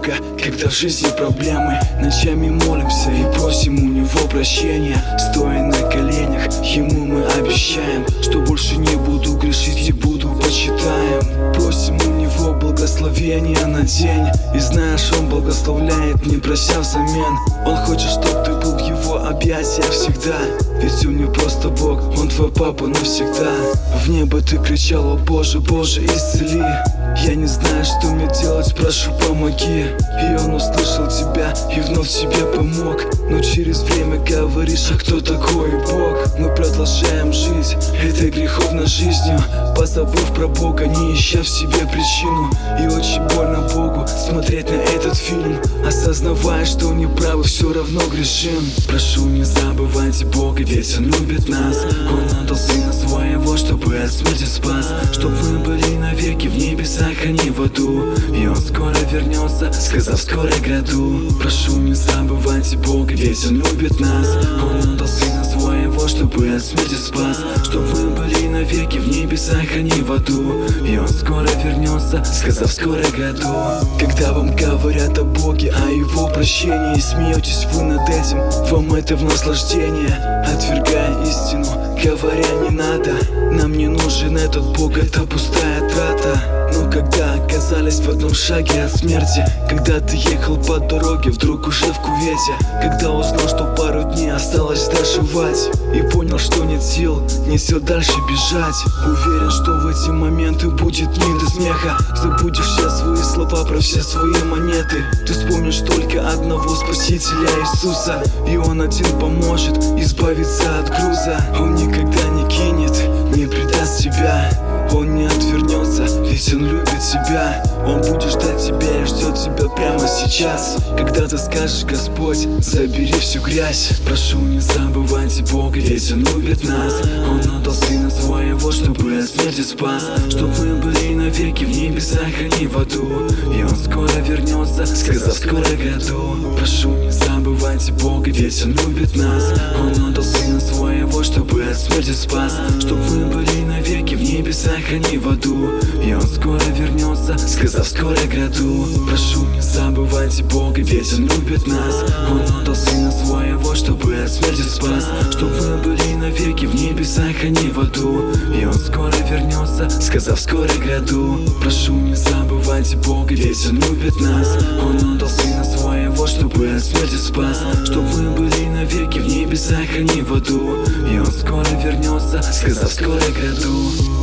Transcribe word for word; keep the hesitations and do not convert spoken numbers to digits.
Бога, когда в жизни проблемы. Ночами молимся и просим у Него прощения. Стоя на коленях, Ему мы обещаем, что больше не буду грешить и буду почитаем. Просим у Него благословения на день, и знаешь, Он благословляет, не прося взамен. Он хочет, чтоб ты был в Его объятиях всегда, ведь Он не просто Бог, Он твой папа навсегда. В небо ты кричал: о Боже, Боже, исцели. Я не знаю, что мне делать, прошу, помоги. И Он услышал тебя и вновь тебе помог. Но через время говоришь: а кто такой Бог? Мы продолжаем жить этой греховной жизнью, позабыв про Бога, не ища в себе причину. И очень больно Богу смотреть на этот фильм, осознавая, что неправы, все равно грешим. Прошу, не забывайте Бога, ведь Он любит нас. Он отдал Сына Своего, чтобы от смерти спас, чтобы мы были навеки в небесах, а не в аду. И Он скоро вернется, сказав: скоро гряду. Прошу, не забывайте Бога, ведь Он любит нас. Он отдал Сына Своего, чтобы от смерти спас, чтобы мы были навеки в небесах, а не в аду. И Он скоро вернется, сказав: скоро гряду. Когда вам говорят о Боге, о Его прощении, смеетесь вы над этим, вам это в наслаждение, отвергая истину, говоря: не надо, нам не нужен этот Бог, это пустая трата. Но когда оказались в одном шаге от смерти, когда ты ехал по дороге, вдруг уже в кювете, когда узнал, что пару дней осталось доживать, и понял, что нет сил, нет сил дальше бежать, уверен, что в эти моменты будет не до смеха. Забудешь все свои слова про все свои монеты, ты вспомнишь только одного Спасителя Иисуса, и Он один поможет избавиться от груза. Он никогда не кинет, не предаст тебя, Он не отвернется, ведь Он любит тебя. Он будет ждать тебя и ждет тебя прямо сейчас, когда ты скажешь: Господь, забери всю грязь. Прошу, не забывайте Бога, ведь Он любит нас. Он отдал Сына Своего, чтобы от смерти спас, чтобы мы были навеки в небесах, а не в аду. И Он скоро вернется, сказав: скоро гряду. Прошу, не забывайте Бога, ведь Он любит нас. Он отдал Сына Своего, чтобы от смерти спас, чтобы мы были навеки в небесах, а не в аду. И Он скоро вернется, сказав: скоро гряду. Прошу, не забывайте Бога, ведь Он любит нас. Он отдал Сына Своего, чтобы от смерти спас, чтобы мы были навеки в небесах, а не в аду. И Он скоро вернется, сказав: скоро гряду. Прошу, не забывайте Бога, ведь Он любит нас. Он отдал Сына Своего, чтобы от смерти спас, чтобы мы были навеки в небесах, а не в аду. И Он скоро вернется, сказав: скоро гряду.